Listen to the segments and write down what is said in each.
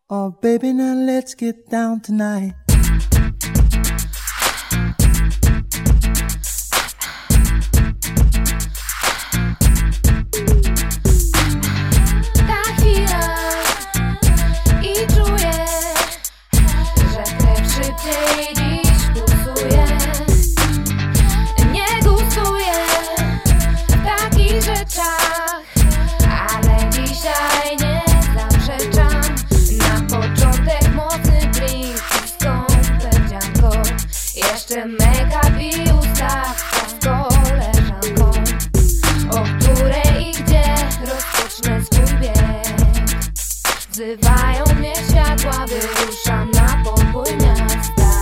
Oh baby, now let's get down tonight. Ta chwila i czuję, że krew szybciej dziś pulsuje. Nie gustuję w takich rzeczach, ale dzisiaj nie zaprzeczam. Na początek mocny drink i skąpę dzianko, jeszcze make-up i ustawka z koleżanką, o której i gdzie rozpocznę swój bieg. Wzywają mnie światła, wyruszam na podbój miasta.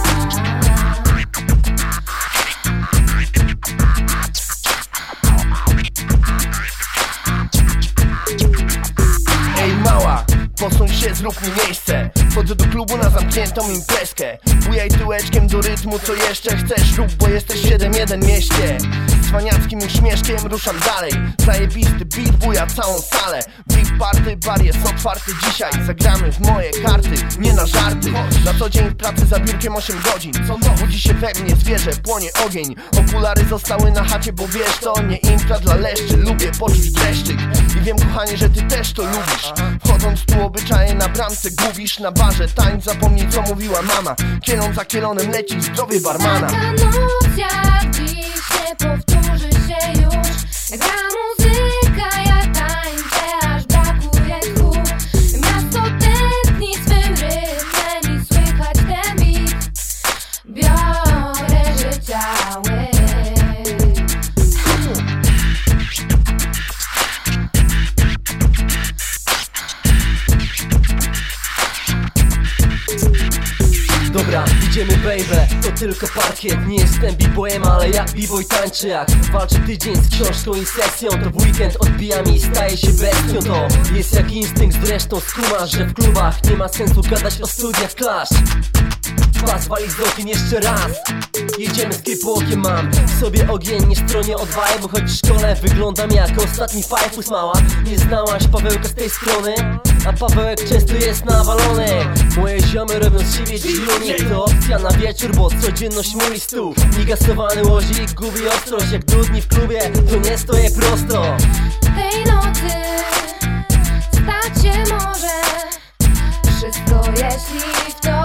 Ej mała, posuń się, zrób mi miejsce. Wchodzę do klubu na zamkniętą imprezkę. Bujaj tyłeczkiem do rytmu, co jeszcze chcesz rób, bo jesteś 7-1 mieście. Z cwaniackim uśmieszkiem ruszam dalej. Zajebisty beat buja całą salę. Big party, bar jest otwarty dzisiaj. Zagramy w moje karty, nie na żarty. Na co dzień w pracy za biurkiem 8 godzin. Budzi się we mnie zwierzę, płonie ogień. Okulary zostały na chacie, bo wiesz, to nie impra dla leszczy. Lubię poczuć dreszczyk i wiem, kochanie, że ty też to lubisz. Wchodząc tu obyczaje na bramce gubisz. Na barze tańcz, zapomnij co mówiła mama. Kielon za kielonem leci zdrowie barmana. Taka noc jak dziś nie powtórzy się już. Gra muzyka, ja tańczę, aż brakuje tchu. Miasto tętni swym rytmem i słychać ten beat. Biorę życia łyk. Dobra, idziemy baby, to tylko parkiet. Nie jestem b-boyem, ale jak b-boy tańczy. Jak walczy tydzień z książką i sesją, to w weekend odbijam i staje się bestią. To jest jak instynkt, zresztą skumasz, że w klubach nie ma sensu gadać o studiach klasz. Pas walić z okien jeszcze raz. Jedziemy z kiepłokiem, mam w sobie ogień, nie stronię od vibe'u. Choć w szkole wyglądam jak ostatni fajfus mała. Nie znałaś Pawełka z tej strony, a Pawełek często jest nawalony. Moje ziomy robią z siebie dziunik, to opcja na wieczór, bo codzienność mój stół. Niegasowany łozik gubi ostrość, jak dudni w klubie, to nie stoję prosto. Tej nocy stać się może wszystko, jeśli w to